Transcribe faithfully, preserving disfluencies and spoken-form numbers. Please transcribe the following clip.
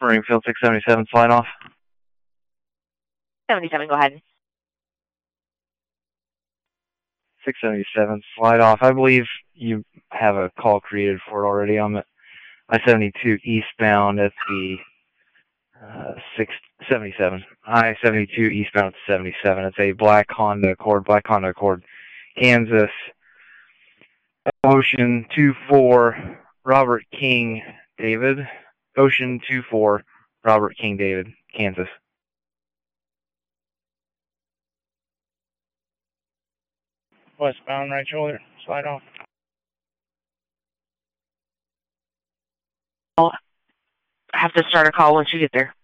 Marine Field six seventy-seven, slide off. seventy-seven, go ahead. six seventy-seven, slide off. I believe you have a call created for it already. I'm at I seventy-two eastbound at the uh, six seventy-seven. I seventy-two eastbound at seventy-seven. It's a black Honda Accord, black Honda Accord, Kansas. Ocean two four, Robert King, David. Ocean two four, Robert King, David, Kansas. Westbound, right shoulder, slide off. I'll have to start a call once you get there.